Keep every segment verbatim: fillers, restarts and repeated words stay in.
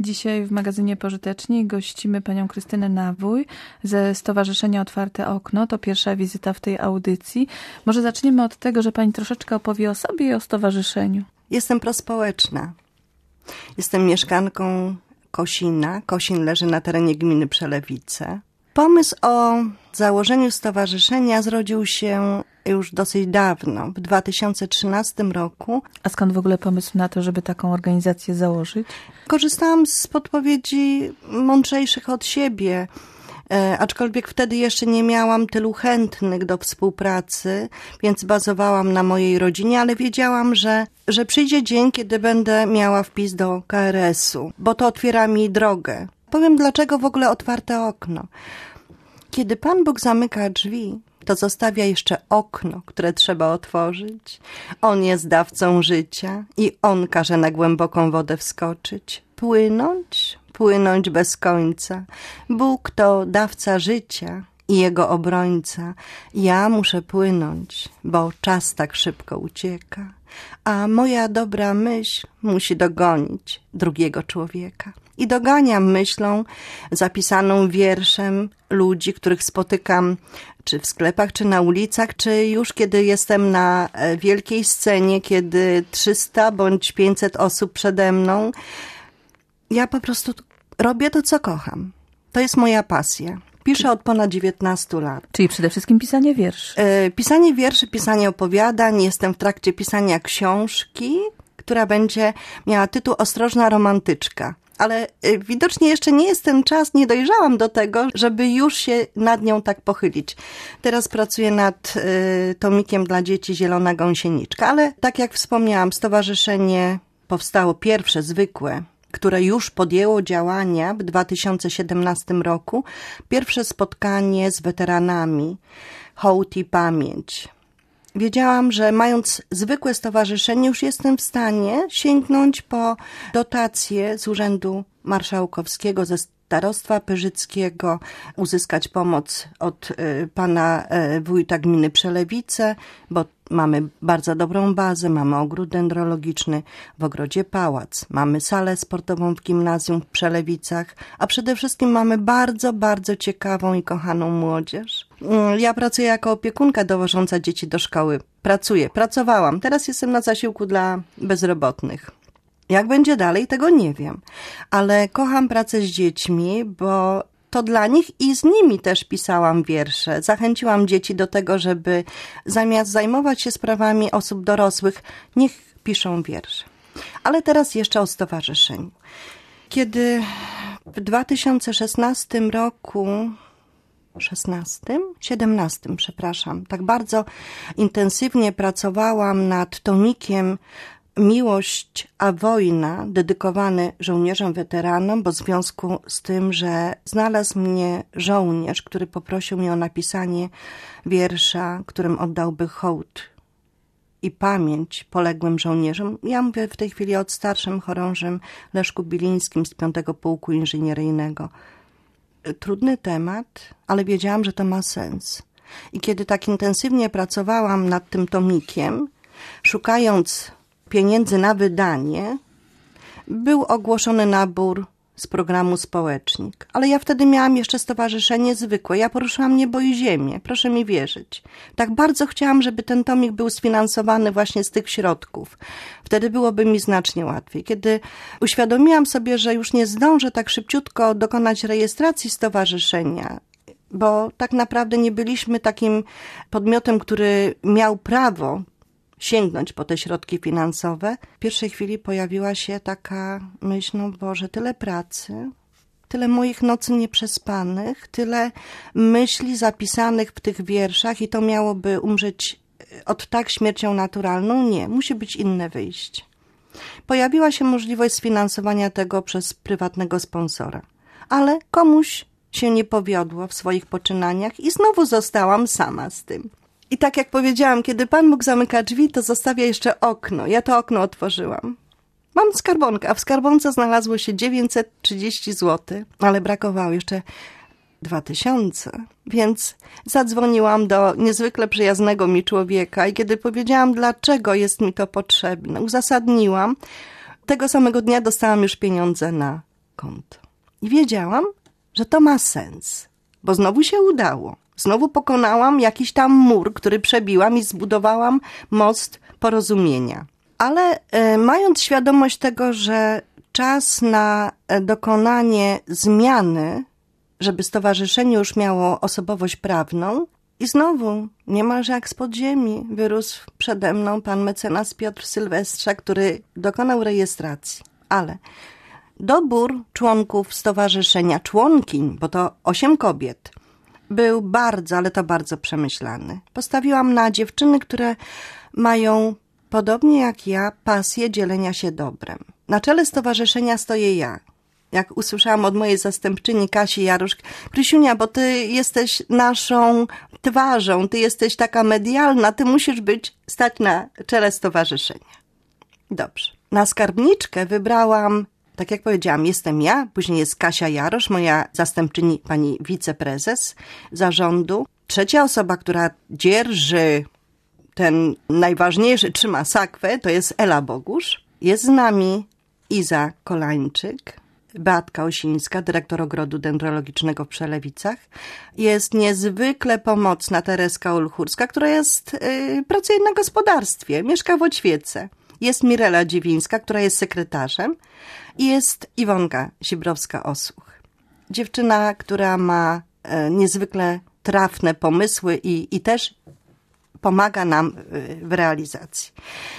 Dzisiaj w magazynie Pożyteczni gościmy panią Krystynę Nawój ze Stowarzyszenia Otwarte Okno. To pierwsza wizyta w tej audycji. Może zaczniemy od tego, że pani troszeczkę opowie o sobie i o stowarzyszeniu. Jestem prospołeczna. Jestem mieszkanką Kosina. Kosin leży na terenie gminy Przelewice. Pomysł o założeniu stowarzyszenia zrodził się już dosyć dawno, w dwa tysiące trzynastym roku. A skąd w ogóle pomysł na to, żeby taką organizację założyć? Korzystałam z podpowiedzi mądrzejszych od siebie, e, aczkolwiek wtedy jeszcze nie miałam tylu chętnych do współpracy, więc bazowałam na mojej rodzinie, ale wiedziałam, że, że przyjdzie dzień, kiedy będę miała wpis do K R S-u, bo to otwiera mi drogę. Powiem, dlaczego w ogóle otwarte okno. Kiedy Pan Bóg zamyka drzwi, to zostawia jeszcze okno, które trzeba otworzyć. On jest dawcą życia i On każe na głęboką wodę wskoczyć. Płynąć, płynąć bez końca. Bóg to dawca życia i Jego obrońca. Ja muszę płynąć, bo czas tak szybko ucieka. A moja dobra myśl musi dogonić drugiego człowieka. I doganiam myślą zapisaną wierszem ludzi, których spotykam czy w sklepach, czy na ulicach, czy już kiedy jestem na wielkiej scenie, kiedy trzysta bądź pięćset osób przede mną. Ja po prostu robię to, co kocham. To jest moja pasja. Piszę od ponad dziewiętnastu lat. Czyli przede wszystkim pisanie wierszy. E, pisanie wierszy, pisanie opowiadań. Jestem w trakcie pisania książki, która będzie miała tytuł Ostrożna romantyczka. Ale y, widocznie jeszcze nie jest ten czas, nie dojrzałam do tego, żeby już się nad nią tak pochylić. Teraz pracuję nad y, tomikiem dla dzieci Zielona Gąsieniczka, ale tak jak wspomniałam, stowarzyszenie powstało pierwsze, zwykłe, które już podjęło działania w dwa tysiące siedemnastym roku. Pierwsze spotkanie z weteranami, hołd i pamięć. Wiedziałam, że mając zwykłe stowarzyszenie już jestem w stanie sięgnąć po dotacje z Urzędu Marszałkowskiego, ze Starostwa Pyrzyckiego, uzyskać pomoc od y, pana y, wójta gminy Przelewice, bo mamy bardzo dobrą bazę, mamy ogród dendrologiczny w ogrodzie Pałac, mamy salę sportową w gimnazjum w Przelewicach, a przede wszystkim mamy bardzo, bardzo ciekawą i kochaną młodzież. Ja pracuję jako opiekunka dowożąca dzieci do szkoły. Pracuję, pracowałam, teraz jestem na zasiłku dla bezrobotnych. Jak będzie dalej, tego nie wiem, ale kocham pracę z dziećmi, bo to dla nich i z nimi też pisałam wiersze. Zachęciłam dzieci do tego, żeby zamiast zajmować się sprawami osób dorosłych, niech piszą wiersze. Ale teraz jeszcze o stowarzyszeniu. Kiedy w dwa tysiące szesnastym roku, szesnastym? siedemnastym, przepraszam, tak bardzo intensywnie pracowałam nad tomikiem Miłość a wojna, dedykowany żołnierzom weteranom, bo w związku z tym, że znalazł mnie żołnierz, który poprosił mnie o napisanie wiersza, którym oddałby hołd i pamięć poległym żołnierzom. Ja mówię w tej chwili o starszym chorążym Leszku Bilińskim z piątego Pułku Inżynieryjnego. Trudny temat, ale wiedziałam, że to ma sens. I kiedy tak intensywnie pracowałam nad tym tomikiem, szukając pieniędzy na wydanie, był ogłoszony nabór z programu Społecznik. Ale ja wtedy miałam jeszcze stowarzyszenie zwykłe. Ja poruszyłam niebo i ziemię, proszę mi wierzyć. Tak bardzo chciałam, żeby ten tomik był sfinansowany właśnie z tych środków. Wtedy byłoby mi znacznie łatwiej. Kiedy uświadomiłam sobie, że już nie zdążę tak szybciutko dokonać rejestracji stowarzyszenia, bo tak naprawdę nie byliśmy takim podmiotem, który miał prawo sięgnąć po te środki finansowe, w pierwszej chwili pojawiła się taka myśl, no Boże, tyle pracy, tyle moich nocy nieprzespanych, tyle myśli zapisanych w tych wierszach i to miałoby umrzeć od tak śmiercią naturalną. Nie, musi być inne wyjście. Pojawiła się możliwość sfinansowania tego przez prywatnego sponsora, ale komuś się nie powiodło w swoich poczynaniach i znowu zostałam sama z tym. I tak jak powiedziałam, kiedy Pan Bóg zamyka drzwi, to zostawia jeszcze okno. Ja to okno otworzyłam. Mam skarbonkę, a w skarbonce znalazło się dziewięćset trzydzieści złotych, ale brakowało jeszcze dwa tysiące. Więc zadzwoniłam do niezwykle przyjaznego mi człowieka i kiedy powiedziałam, dlaczego jest mi to potrzebne, uzasadniłam. Tego samego dnia dostałam już pieniądze na konto. I wiedziałam, że to ma sens, bo znowu się udało. Znowu pokonałam jakiś tam mur, który przebiłam i zbudowałam most porozumienia. Ale e, mając świadomość tego, że czas na e, dokonanie zmiany, żeby stowarzyszenie już miało osobowość prawną, i znowu niemalże jak z podziemi wyrósł przede mną pan mecenas Piotr Sylwestrza, który dokonał rejestracji. Ale dobór członków stowarzyszenia, członkiń, bo to osiem kobiet, był bardzo, ale to bardzo przemyślany. Postawiłam na dziewczyny, które mają, podobnie jak ja, pasję dzielenia się dobrem. Na czele stowarzyszenia stoję ja. Jak usłyszałam od mojej zastępczyni Kasi Jarusz, Krysiunia, bo ty jesteś naszą twarzą, ty jesteś taka medialna, ty musisz być, stać na czele stowarzyszenia. Dobrze. Na skarbniczkę wybrałam, tak jak powiedziałam, jestem ja, później jest Kasia Jarosz, moja zastępczyni, pani wiceprezes zarządu. Trzecia osoba, która dzierży ten najważniejszy, trzyma sakwę, to jest Ela Bogusz. Jest z nami Iza Kolańczyk, Beatka Osińska, dyrektor Ogrodu Dendrologicznego w Przelewicach. Jest niezwykle pomocna Tereska Olchurska, która jest, yy, pracuje na gospodarstwie, mieszka w Oćwiece. Jest Mirela Dziwińska, która jest sekretarzem i jest Iwonka Sibrowska-Osuch. Dziewczyna, która ma e, niezwykle trafne pomysły i, i też pomaga nam w realizacji.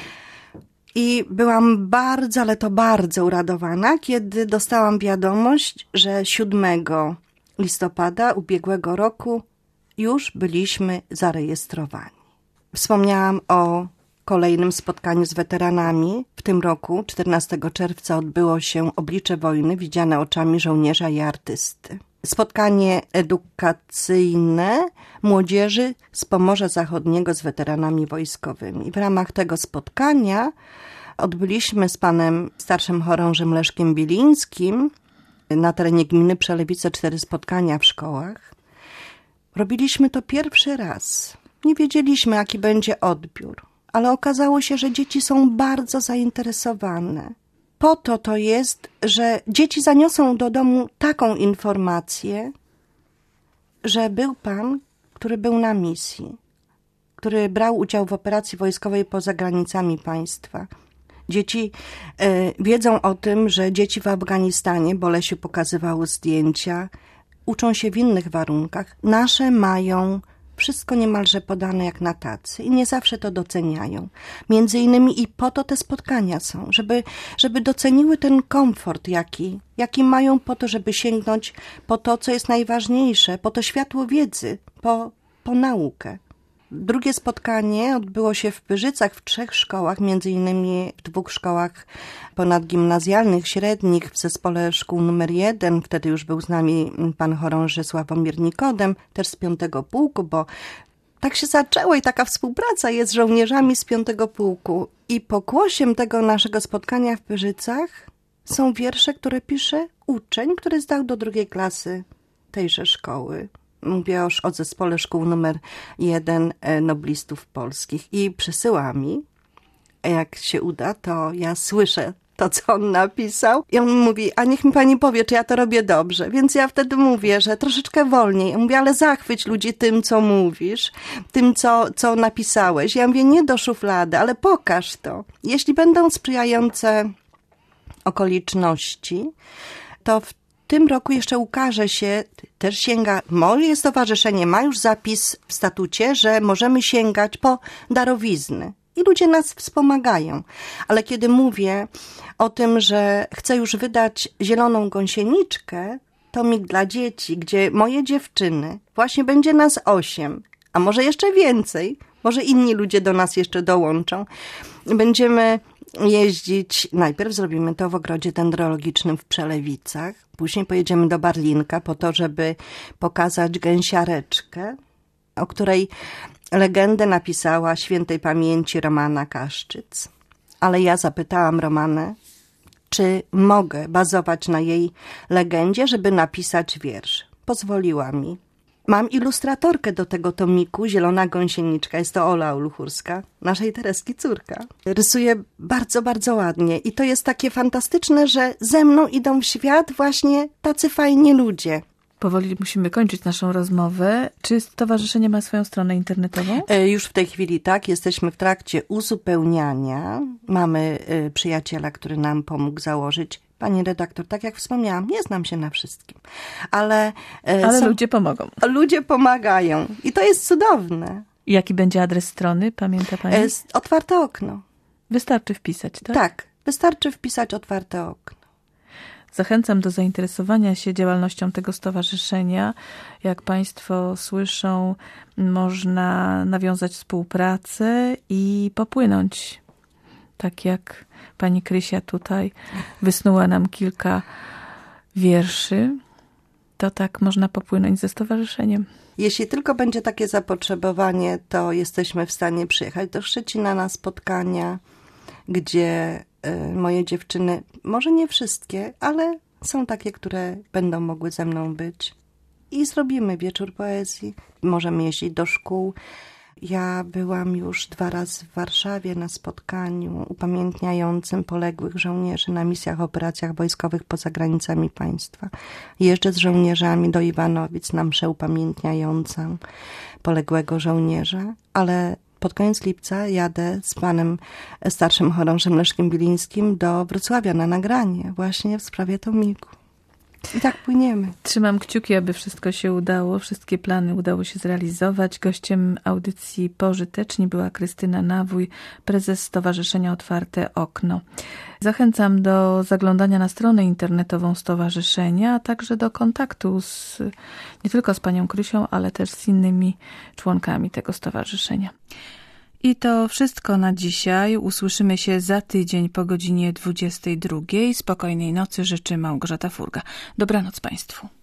I byłam bardzo, ale to bardzo uradowana, kiedy dostałam wiadomość, że siódmego listopada ubiegłego roku już byliśmy zarejestrowani. Wspomniałam o kolejnym spotkaniu z weteranami. W tym roku, czternastego czerwca, odbyło się Oblicze wojny widziane oczami żołnierza i artysty. Spotkanie edukacyjne młodzieży z Pomorza Zachodniego z weteranami wojskowymi. W ramach tego spotkania odbyliśmy z panem starszym chorążym Leszkiem Bilińskim na terenie gminy Przelewice cztery spotkania w szkołach. Robiliśmy to pierwszy raz. Nie wiedzieliśmy, jaki będzie odbiór, ale okazało się, że dzieci są bardzo zainteresowane. Po to to jest, że dzieci zaniosą do domu taką informację, że był pan, który był na misji, który brał udział w operacji wojskowej poza granicami państwa. Dzieci y, wiedzą o tym, że dzieci w Afganistanie, bo Lesiu pokazywał zdjęcia, uczą się w innych warunkach. Nasze mają wszystko niemalże podane jak na tacy i nie zawsze to doceniają. Między innymi i po to te spotkania są, żeby, żeby doceniły ten komfort, jaki, jaki mają po to, żeby sięgnąć po to, co jest najważniejsze, po to światło wiedzy, po, po naukę. Drugie spotkanie odbyło się w Pyrzycach w trzech szkołach, między innymi w dwóch szkołach ponadgimnazjalnych, średnich, w zespole szkół numer jeden. Wtedy już był z nami pan chorąży Sławomir Nikodem, też z piątego pułku, bo tak się zaczęło i taka współpraca jest z żołnierzami z piątego pułku. I pokłosiem tego naszego spotkania w Pyrzycach są wiersze, które pisze uczeń, który zdał do drugiej klasy tejże szkoły. Mówię już o zespole szkół numer jeden noblistów polskich i przysyła mi, jak się uda, to ja słyszę to, co on napisał i on mówi, a niech mi pani powie, czy ja to robię dobrze. Więc ja wtedy mówię, że troszeczkę wolniej. Ja mówię, ale zachwyć ludzi tym, co mówisz, tym, co, co napisałeś. Ja mówię, nie do szuflady, ale pokaż to. Jeśli będą sprzyjające okoliczności, to w W tym roku jeszcze ukaże się, też sięga, moje stowarzyszenie ma już zapis w statucie, że możemy sięgać po darowizny. I ludzie nas wspomagają. Ale kiedy mówię o tym, że chcę już wydać zieloną gąsieniczkę, to mig dla dzieci, gdzie moje dziewczyny, właśnie będzie nas osiem, a może jeszcze więcej, może inni ludzie do nas jeszcze dołączą. Będziemy jeździć, najpierw zrobimy to w Ogrodzie Dendrologicznym w Przelewicach, później pojedziemy do Barlinka po to, żeby pokazać gęsiareczkę, o której legendę napisała świętej pamięci Romana Kaszczyc. Ale ja zapytałam Romanę, czy mogę bazować na jej legendzie, żeby napisać wiersz. Pozwoliła mi. Mam ilustratorkę do tego tomiku, Zielona Gąsieniczka, jest to Ola Uluchurska, naszej Tereski córka. Rysuje bardzo, bardzo ładnie i to jest takie fantastyczne, że ze mną idą w świat właśnie tacy fajni ludzie. Powoli musimy kończyć naszą rozmowę. Czy stowarzyszenie ma swoją stronę internetową? E, już w tej chwili tak, jesteśmy w trakcie uzupełniania. Mamy e, przyjaciela, który nam pomógł założyć. Pani redaktor, tak jak wspomniałam, nie znam się na wszystkim, ale... E, ale są, ludzie pomogą. Ludzie pomagają i to jest cudowne. Jaki będzie adres strony, pamięta pani? E, otwarte okno. Wystarczy wpisać, tak? Tak, wystarczy wpisać otwarte okno. Zachęcam do zainteresowania się działalnością tego stowarzyszenia. Jak państwo słyszą, można nawiązać współpracę i popłynąć. Tak jak pani Krysia tutaj wysnuła nam kilka wierszy, to tak można popłynąć ze stowarzyszeniem. Jeśli tylko będzie takie zapotrzebowanie, to jesteśmy w stanie przyjechać do Szczecina na spotkania, gdzie y, moje dziewczyny, może nie wszystkie, ale są takie, które będą mogły ze mną być. I zrobimy wieczór poezji. Możemy jeździć do szkół. Ja byłam już dwa razy w Warszawie na spotkaniu upamiętniającym poległych żołnierzy na misjach, operacjach wojskowych poza granicami państwa. Jeżdżę z żołnierzami do Iwanowic na mszę upamiętniającą poległego żołnierza, ale pod koniec lipca jadę z panem starszym chorążym Leszkiem Bilińskim do Wrocławia na nagranie właśnie w sprawie tomiku. I tak płyniemy. Trzymam kciuki, aby wszystko się udało, wszystkie plany udało się zrealizować. Gościem audycji Pożyteczni była Krystyna Nawój, prezes Stowarzyszenia Otwarte Okno. Zachęcam do zaglądania na stronę internetową stowarzyszenia, a także do kontaktu z, nie tylko z panią Krysią, ale też z innymi członkami tego stowarzyszenia. I to wszystko na dzisiaj. Usłyszymy się za tydzień po godzinie dwudziestej drugiej. Spokojnej nocy życzy Małgorzata Furga. Dobranoc państwu.